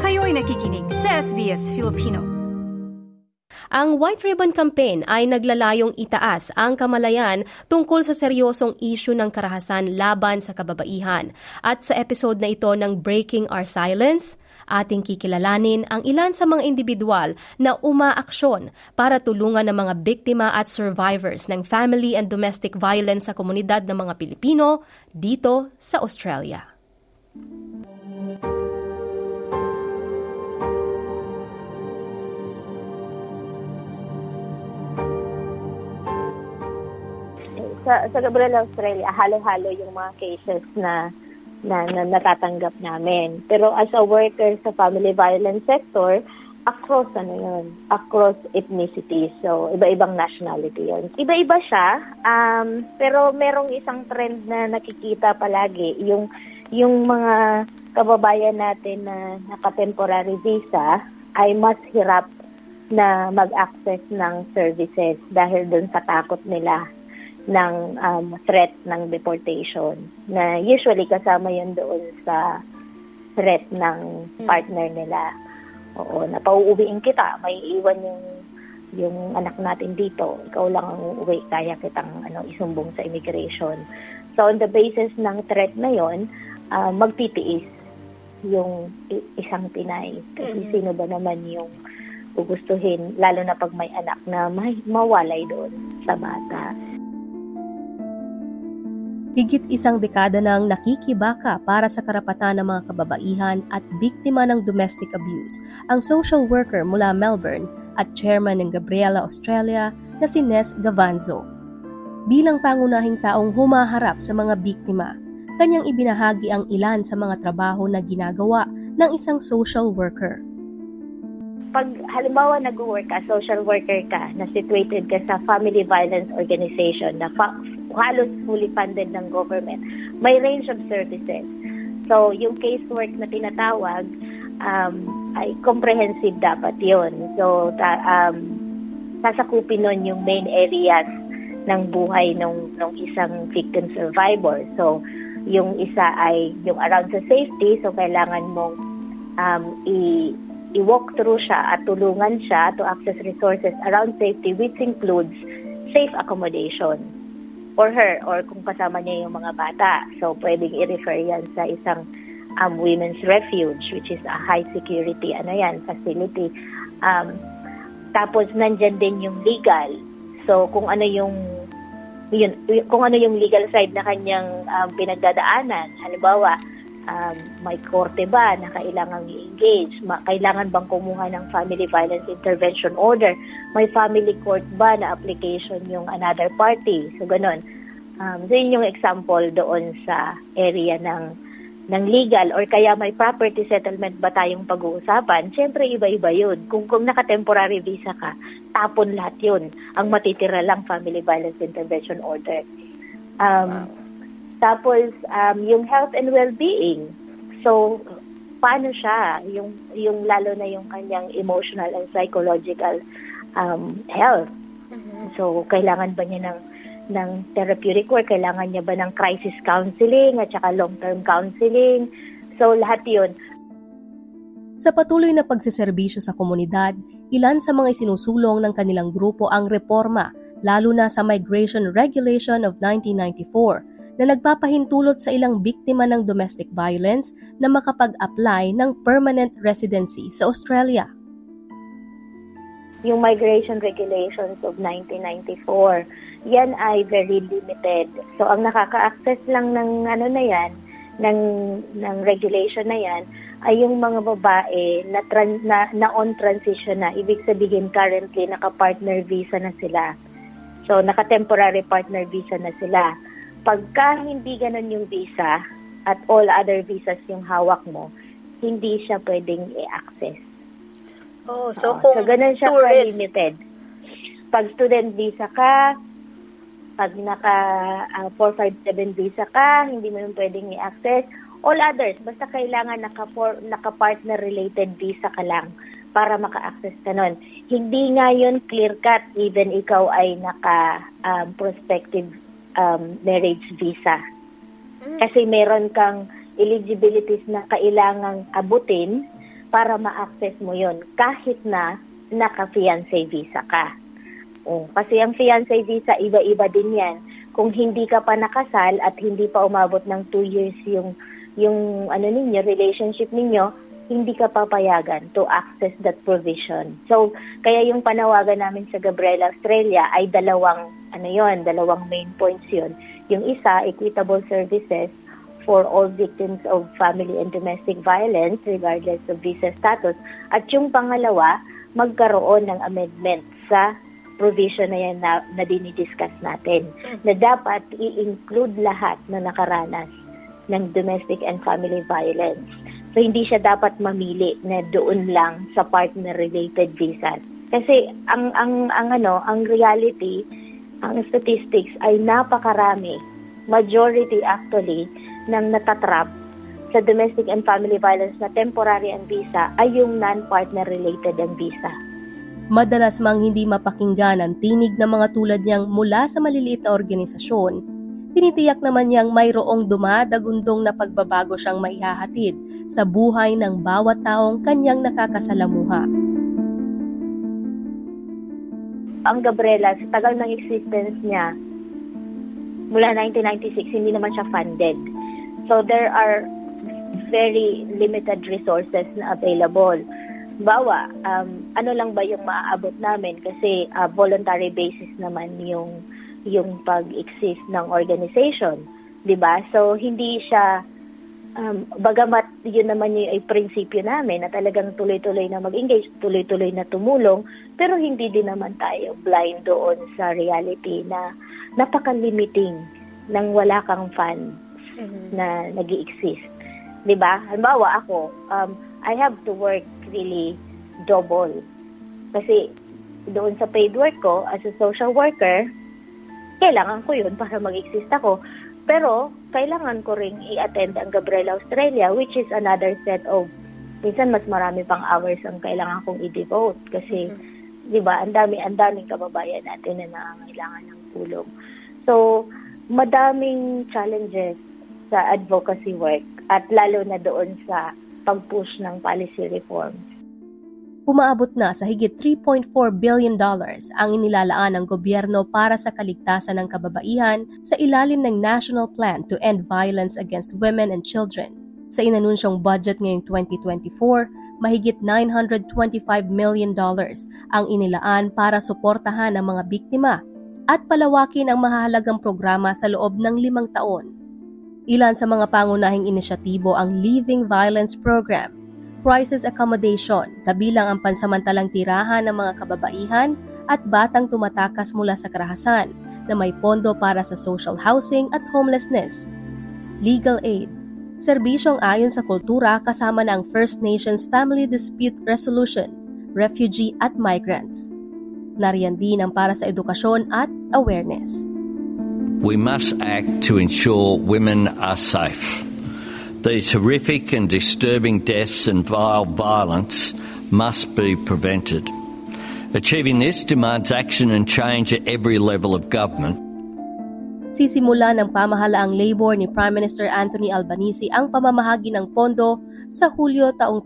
Kayo'y nakikinig sa SBS Filipino. Ang White Ribbon Campaign ay naglalayong itaas ang kamalayan tungkol sa seryosong isyu ng karahasan laban sa kababaihan. At sa episode na ito ng Breaking Our Silence, ating kikilalanin ang ilan sa mga individual na umaaksyon para tulungan ng mga biktima at survivors ng family and domestic violence sa komunidad ng mga Pilipino dito sa Australia. Sa Gabriela, Australia, halo-halo yung mga cases na natatanggap namin. Pero as a worker sa family violence sector, across ethnicities. So, iba-ibang nationality yun. Iba-iba siya, pero merong isang trend na nakikita palagi. Yung mga kababayan natin na naka-temporary visa ay mas hirap na mag-access ng services dahil dun sa takot nila ng threat ng deportation na usually kasama yun doon sa threat ng partner nila. Oo, na pauuwiin kita, may iwan yung anak natin dito, ikaw lang ang uuwi, kaya kitang isumbong sa immigration. So on the basis ng threat na yon, magtitiis yung isang Pinay. Kasi sino ba naman yung gugustuhin, lalo na pag may anak na mawalay doon sa bata. Higit isang dekada nang nakikibaka para sa karapatan ng mga kababaihan at biktima ng domestic abuse ang social worker mula Melbourne at chairman ng Gabriela, Australia na si Ness Gavanzo. Bilang pangunahing taong humaharap sa mga biktima, kanyang ibinahagi ang ilan sa mga trabaho na ginagawa ng isang social worker. Pag halimbawa nag-work ka, social worker ka, na situated ka sa family violence organization na halos fully funded ng government, may range of services. So, yung casework na tinatawag ay comprehensive dapat yun. So, sasakupin nun yung main areas ng buhay ng isang victim survivor. So, yung isa ay yung around sa safety, so kailangan mong i-walk through siya at tulungan siya to access resources around safety, which includes safe accommodation for her or kung kasama niya yung mga bata. So, pwedeng i-refer yan sa isang women's refuge, which is a high security facility. Tapos, nandyan din yung legal. So, kung ano yung legal side na kanyang pinagdadaanan. Halimbawa, may korte ba na kailangan i-engage? Kailangan bang kumuha ng family violence intervention order? May family court ba na application yung another party? So, ganun. So, yun yung example doon sa area ng legal or kaya may property settlement ba tayong pag-uusapan? Siyempre, iba-iba yun. Kung naka-temporary visa ka, tapon lahat yun. Ang matitira lang family violence intervention order. Tapos, yung health and well-being. So, paano siya? Yung lalo na yung kanyang emotional and psychological health. So, kailangan ba niya ng therapeutic work? Kailangan niya ba ng crisis counseling at saka long-term counseling? So, lahat yun. Sa patuloy na pagsiserbisyo sa komunidad, ilan sa mga isinusulong ng kanilang grupo ang reforma, lalo na sa Migration Regulation of 1994, na nagpapahintulot sa ilang biktima ng domestic violence na makapag-apply ng permanent residency sa Australia. Yung Migration Regulations of 1994, yan ay very limited. So, ang nakaka-access lang ng ng regulation na yan, ay yung mga babae na on transition na. Ibig sabihin, currently, naka-partner visa na sila. So, naka-temporary partner visa na sila. Pagka hindi ganun yung visa at all other visas yung hawak mo, hindi siya pwedeng i-access. Oh, so kung ganun siya ka-limited. Pag student visa ka, pag naka 457 visa ka, hindi mo yung pwedeng i-access. All others, basta kailangan naka-partner related visa ka lang para maka-access ka nun. Hindi nga yun clear-cut even ikaw ay naka-prospective marriage visa. Kasi meron kang eligibilities na kailangang abutin para ma-access mo yon kahit na naka-fiancé visa ka. Kasi ang fiancé visa, iba-iba din yan. Kung hindi ka pa nakasal at hindi pa umabot ng 2 years yung relationship ninyo, hindi ka papayagan to access that provision. So, kaya yung panawagan namin sa Gabriela Australia ay dalawang main points yun. Yung isa, equitable services for all victims of family and domestic violence regardless of visa status. At yung pangalawa, magkaroon ng amendment sa provision na yan na dinidiscuss natin, na dapat i-include lahat na nakaranas ng domestic and family violence. So, hindi siya dapat mamili na doon lang sa partner-related visas. Kasi ang reality, ang statistics ay napakarami, majority actually, ng natatrap sa domestic and family violence na temporary ang visa ay yung non-partner-related ang visa. Madalas mang hindi mapakinggan ang tinig ng mga tulad niyang mula sa maliliit na organisasyon, tinitiyak naman niyang mayroong dumadagundong na pagbabago siyang maihahatid sa buhay ng bawat taong kanyang nakakasalamuha. Ang Gabriela, sa tagal ng existence niya, mula 1996, hindi naman siya funded. So there are very limited resources na available. Bawa, ano lang ba yung maaabot namin kasi voluntary basis naman yung pag-exist ng organization, 'di ba? So hindi siya bagamat yun naman yung prinsipyo namin na talagang tuloy-tuloy na mag-engage, tuloy-tuloy na tumulong, pero hindi din naman tayo blind doon sa reality na napaka-limiting nang wala kang funds na nag-i-exist. 'Di ba? Halimbawa ako, I have to work really double. Kasi doon sa paid work ko as a social worker, kailangan ko yun para mag-exist ako. Pero kailangan ko ring i-attend ang Gabriela Australia, which is another set of, minsan mas marami pang hours ang kailangan kong i-devote. Kasi, di ba, ang daming kababayan natin na nangangailangan ng tulong. So, madaming challenges sa advocacy work at lalo na doon sa pag-push ng policy reforms. Umaabot na sa higit $3.4 billion ang inilalaan ng gobyerno para sa kaligtasan ng kababaihan sa ilalim ng National Plan to End Violence Against Women and Children. Sa inanunsyong budget ngayong 2024, mahigit $925 million ang inilaan para suportahan ang mga biktima at palawakin ang mahahalagang programa sa loob ng 5 taon. Ilan sa mga pangunahing inisyatibo ang Leaving Violence Program, crisis accommodation, kabilang ang pansamantalang tirahan ng mga kababaihan at batang tumatakas mula sa karahasan na may pondo para sa social housing at homelessness. Legal aid, serbisyong ayon sa kultura kasama ng First Nations Family Dispute Resolution, refugee at migrants. Nariyan din ang para sa edukasyon at awareness. We must act to ensure women are safe. These horrific and disturbing deaths and violence must be prevented. Achieving this demands action and change at every level of government. Sisimula ng pamahalaang labor ni Prime Minister Anthony Albanese ang pamamahagi ng pondo sa Hulyo taong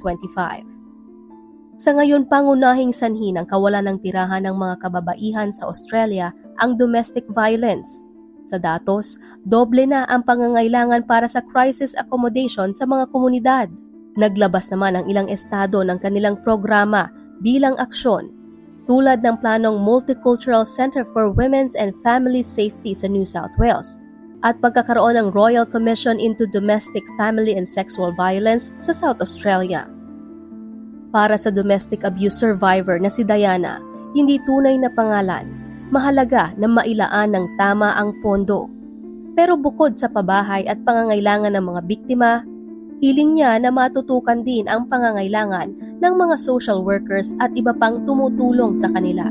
2025. Sa ngayon, pangunahing sanhi ng kawalan ng tirahan ng mga kababaihan sa Australia ang domestic violence. Sa datos, doble na ang pangangailangan para sa crisis accommodation sa mga komunidad. Naglabas naman ang ilang estado ng kanilang programa bilang aksyon, tulad ng planong Multicultural Center for Women's and Family Safety sa New South Wales at pagkakaroon ng Royal Commission into Domestic Family and Sexual Violence sa South Australia. Para sa domestic abuse survivor na si Diana, hindi tunay na pangalan, mahalaga na mailaan ng tama ang pondo. Pero bukod sa pabahay at pangangailangan ng mga biktima, hiling niya na matutukan din ang pangangailangan ng mga social workers at iba pang tumutulong sa kanila.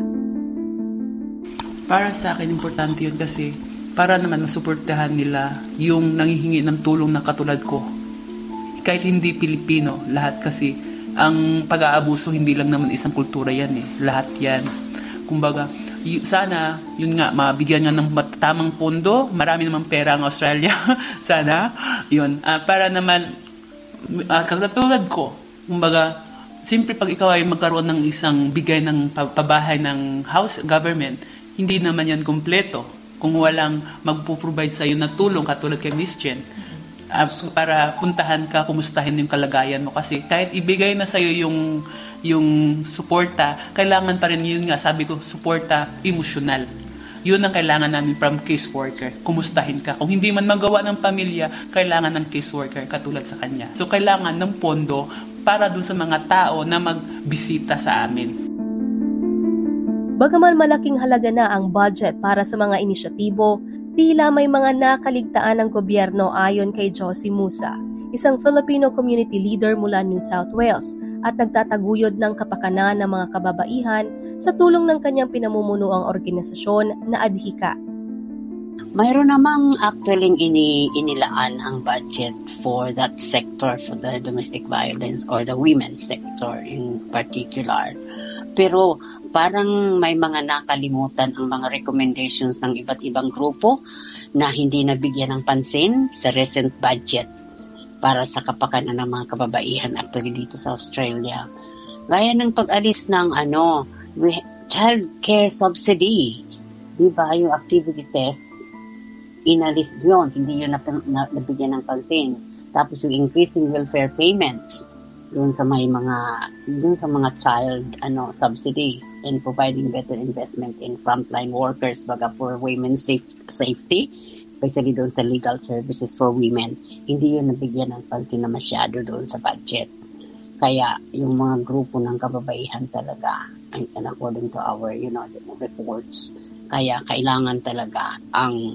Para sa akin, importante yun kasi para naman masuportahan nila yung nanghihingi ng tulong na katulad ko. Kahit hindi Pilipino, lahat kasi ang pag-aabuso hindi lang naman isang kultura yan eh. Lahat yan. Kumbaga, sana, yun nga, mabigyan nga ng tamang pondo, marami naman pera ang Australia, sana, yun, para naman, katulad ko, Kumbaga, siyempre pag ikaw ay magkaroon ng isang bigay ng pabahay ng house government, hindi naman yan kumpleto kung walang magpo-provide sa iyo na tulong katulad kay Miss Jen. Para puntahan ka, kumustahin yung kalagayan mo. Kasi kahit ibigay na sa iyo yung suporta, kailangan pa rin yun nga, sabi ko, suporta emosyonal. Yun ang kailangan namin from caseworker. Kumustahin ka. Kung hindi man magawa ng pamilya, kailangan ng caseworker katulad sa kanya. So kailangan ng pondo para dun sa mga tao na magbisita sa amin. Bagaman malaking halaga na ang budget para sa mga inisyatibo, tila may mga nakaligtaan ng gobyerno ayon kay Josie Musa, isang Filipino community leader mula New South Wales at nagtataguyod ng kapakanan ng mga kababaihan sa tulong ng kanyang pinamumunuang organisasyon na Adhika. Mayroon namang actually inilaan ang budget for that sector, for the domestic violence or the women's sector in particular. Pero parang may mga nakalimutan ang mga recommendations ng iba't ibang grupo na hindi nabigyan ng pansin sa recent budget para sa kapakanan ng mga kababaihan actually dito sa Australia. Gaya ng pag-alis ng child care subsidy. Diba yung activity test, inalis yun, hindi yun nabigyan ng pansin. Tapos yung increasing welfare payments dun sa mga child subsidies and providing better investment in frontline workers baga for women's safety, especially doon sa legal services for women. Hindi yun nabigyan ng pansin na masyado doon sa budget. Kaya yung mga grupo ng kababaihan talaga, and according to our reports, kaya kailangan talaga ang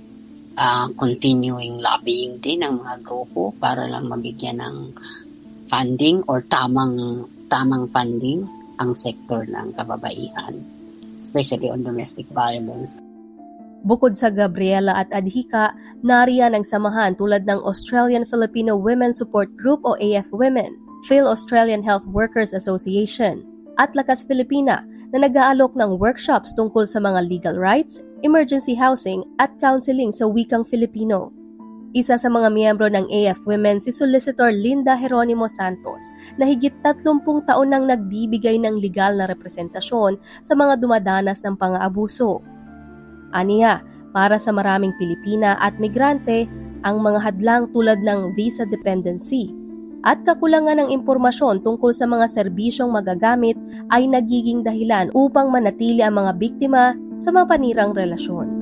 continuing lobbying din ng mga grupo para lang mabigyan ng funding or tamang funding ang sektor ng kababaihan, especially on domestic violence. Bukod sa Gabriela at Adhika, nariyan ang samahan tulad ng Australian Filipino Women Support Group o AF Women, Phil Australian Health Workers Association, at Lakas Filipina na nag-aalok ng workshops tungkol sa mga legal rights, emergency housing at counseling sa wikang Filipino. Isa sa mga miyembro ng AF Women si Solicitor Linda Jeronimo Santos na higit 30 taon nang nagbibigay ng legal na representasyon sa mga dumadanas ng pang-aabuso. Aniya, para sa maraming Pilipina at migrante, ang mga hadlang tulad ng visa dependency at kakulangan ng impormasyon tungkol sa mga serbisyong magagamit ay nagiging dahilan upang manatili ang mga biktima sa mapanirang relasyon.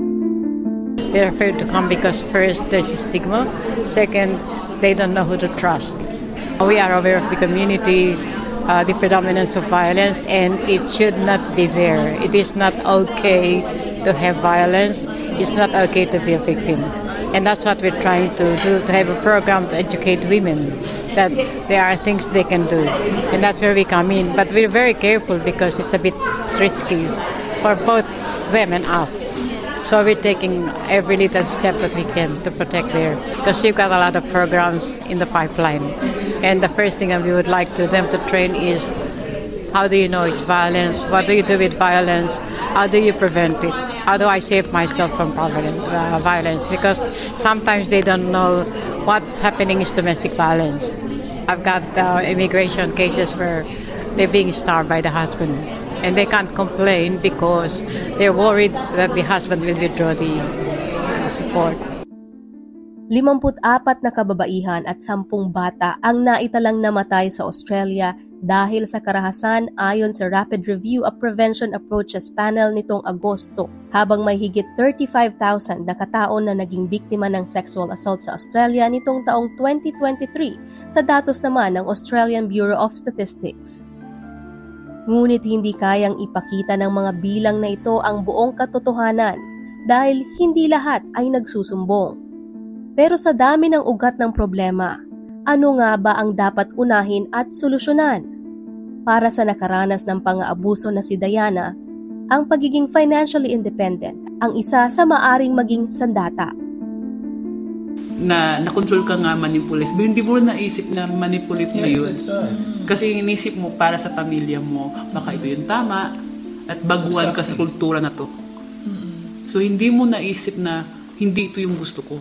They're afraid to come because first there's a stigma, second they don't know who to trust. We are aware of the community, the predominance of violence, and it should not be there. It is not okay to have violence. It's not okay to be a victim. And that's what we're trying to do, to have a program to educate women that there are things they can do. And that's where we come in. But we're very careful because it's a bit risky for both them and us. So we're taking every little step that we can to protect there. Because we've got a lot of programs in the pipeline. And the first thing that we would like them to train is, how do you know it's violence? What do you do with violence? How do you prevent it? How do I save myself from violence? Because sometimes they don't know what's happening is domestic violence. I've got immigration cases where they're being starved by the husband. And they can't complain because they're worried that the husband will withdraw the support. 54 na kababaihan at 10 bata ang naitalang namatay sa Australia dahil sa karahasan ayon sa Rapid Review of Prevention Approaches Panel nitong Agosto, habang may higit 35,000 na katao na naging biktima ng sexual assault sa Australia nitong taong 2023 sa datos naman ng Australian Bureau of Statistics. Ngunit hindi kayang ipakita ng mga bilang na ito ang buong katotohanan dahil hindi lahat ay nagsusumbong. Pero sa dami ng ugat ng problema, ano nga ba ang dapat unahin at solusyonan? Para sa nakaranas ng pang-aabuso na si Diana, ang pagiging financially independent ang isa sa maaring maging sandata. Na-control ka nga manipulate, pero hindi mo naisip na manipulate mo yun. Kasi inisip mo para sa pamilya mo, baka ito yung tama, at baguhan ka sa kultura na to. So hindi mo naisip na hindi ito yung gusto ko.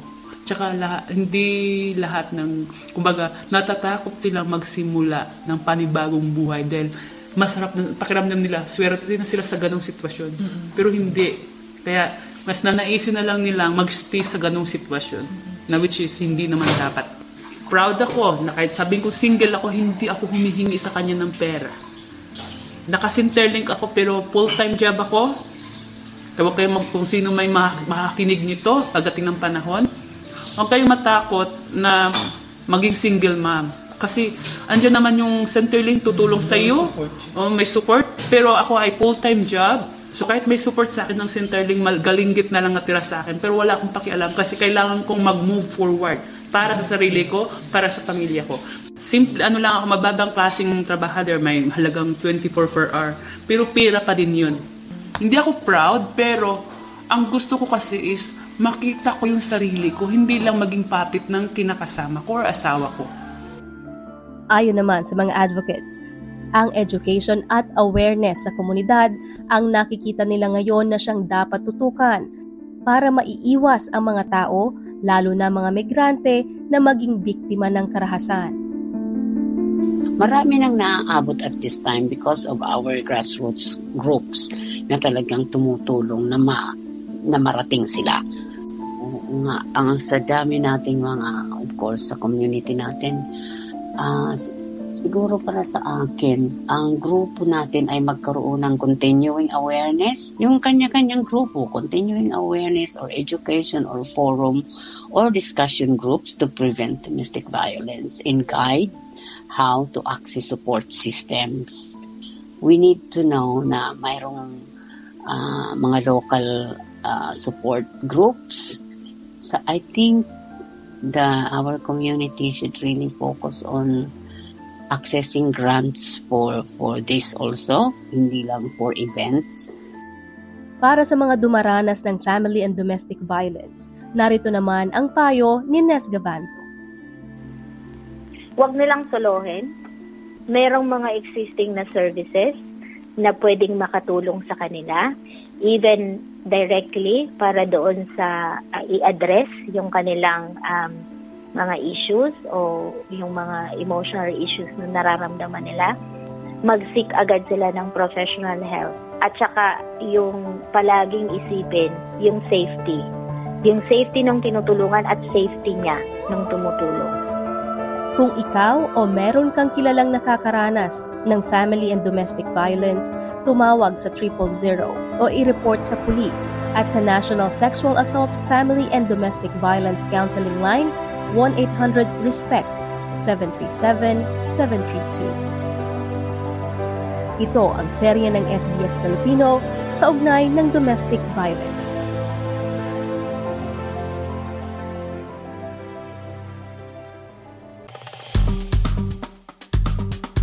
Tsaka hindi lahat ng, kumbaga, natatakot silang magsimula ng panibagong buhay dahil masarap na pakiramdam nila, swerte na sila sa ganong sitwasyon. Pero hindi. Kaya mas nanaisin na lang nilang mag-stay sa ganong sitwasyon, na which is hindi naman dapat. Proud ako na kahit sabing ko single ako, hindi ako humihingi sa kanya ng pera. Naka-Centerlink ako pero full-time job ako. Tawag kayo kung sino may makakinig nito pagdating ng panahon. Huwag kayong matakot na maging single mom. Kasi andyan naman yung Centerlink tutulong sa iyo. May support. Pero ako ay full-time job. So kahit may support sa akin ng Centerlink, galinggit na lang natira sa akin. Pero wala akong pakialam kasi kailangan kong mag-move forward para sa sarili ko, para sa pamilya ko. Simple, lang ako, mababang klaseng trabahador, may halagang 24 per hour. Pero pera pa din yun. Hindi ako proud, pero ang gusto ko kasi is makita ko yung sarili ko, hindi lang maging puppet ng kinakasama ko or asawa ko. Ayon naman sa mga advocates, ang education at awareness sa komunidad ang nakikita nila ngayon na siyang dapat tutukan para maiiwas ang mga tao, lalo na mga migrante, na maging biktima ng karahasan. Marami nang naaabot at this time because of our grassroots groups na talagang tumutulong na marating sila. Ang sa dami nating mga, of course, sa community natin, siguro para sa akin, ang grupo natin ay magkaroon ng continuing awareness. Yung kanya-kanyang grupo, continuing awareness or education or forum or discussion groups to prevent domestic violence and guide how to access support systems. We need to know na mayroong mga local support groups. So I think our community should really focus on accessing grants for this also, hindi lang for events. Para sa mga dumaranas ng family and domestic violence, narito naman ang payo ni Nes Gavanzo. Huwag nilang solohin. Merong mga existing na services na pwedeng makatulong sa kanila, even directly para doon sa i-address yung kanilang mga issues o yung mga emotional issues na nararamdaman nila. Mag-seek agad sila ng professional help. At saka yung palaging isipin, yung safety. Yung safety ng tinutulungan at safety niya ng tumutulong. Kung ikaw o meron kang kilalang nakakaranas ng family and domestic violence, tumawag sa 000 o i-report sa pulis at sa National Sexual Assault, Family and Domestic Violence Counseling Line 1-800-RESPECT 737-732. Ito ang serye ng SBS Filipino kaugnay ng domestic violence.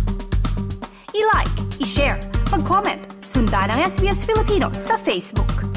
I-like, i-share, mag-comment, sundan ang SBS Filipino sa Facebook.